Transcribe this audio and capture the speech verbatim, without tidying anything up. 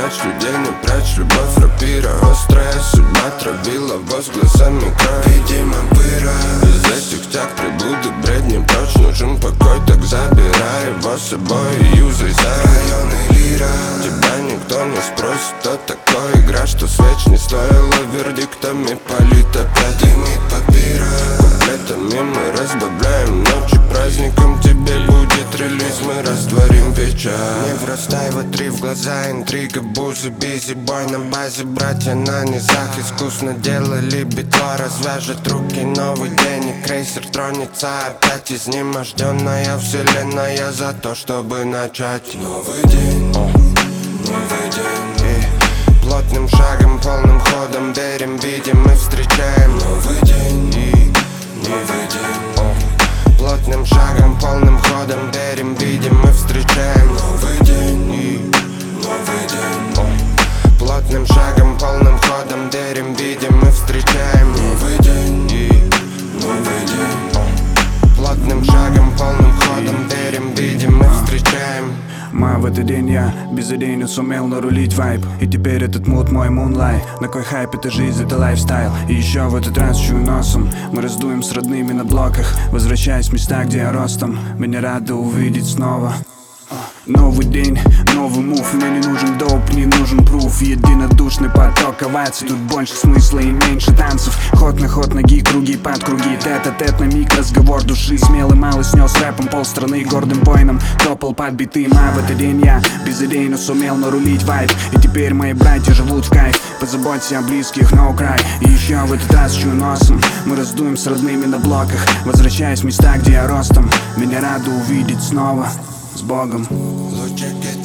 прячь людей, не прячь любовь. Рапира острая, судьба травила воз глазами кровь. Видимо пыра, из этих тяг приблуды бредни прочь. Нужен покой, так забирай его с собой и юзай за районы лира. Тебя никто не спросит, кто такой. Игра, что свеч не стоила вердиктами, полит опять дымит папира. Куплетами мы разбавляем ночи праздником. Тебе будет релиз, мы растворим печаль. Не врастай в три в глаза, интрига, бузы, бизи, бой на базе. Братья на низах искусно делали битва. Развяжет руки, новый день и крейсер тронется опять. Изнеможденная вселенная за то, чтобы начать новый день, новый день. И плотным шагом, полным ходом верим, видим и встречаем новый день, и новый день. Плотным шагом, полным ходом верим, видим и встречаем новый день, и новый день. Плотным шагом, полным ходом верим, видим и встречаем новый день, и новый день. Плотным шагом, полным ходом верим, видим и встречаем. Ма, в этот день я безыдейно сумел нарулить вайб. И теперь этот мут мой мунлайт. На кой хайп, это жизнь, это лайфстайл. И еще в этот раз чую носом. Мы раздуем с родными на блоках, возвращаясь в места, где я ростом. Меня рады увидеть снова. Новый день, новый мув. Мне не нужен доп, не нужен пруф. Единодушный поток оваций. Тут больше смысла и меньше танцев. Ход на ход, ноги, круги под круги. Тет-а-тет на миг, разговор души. Смелый малый снес рэпом полстраны. Гордым воином топал под битым. А в этот день я безыдейно сумел нарулить вайб. И теперь мои братья живут в кайф. Позаботься о близких, no cry. И еще в этот раз чую носом. Мы раздуем с родными на блоках, возвращаясь в места, где я ростом. Меня рады увидеть снова. С Богом. Лучики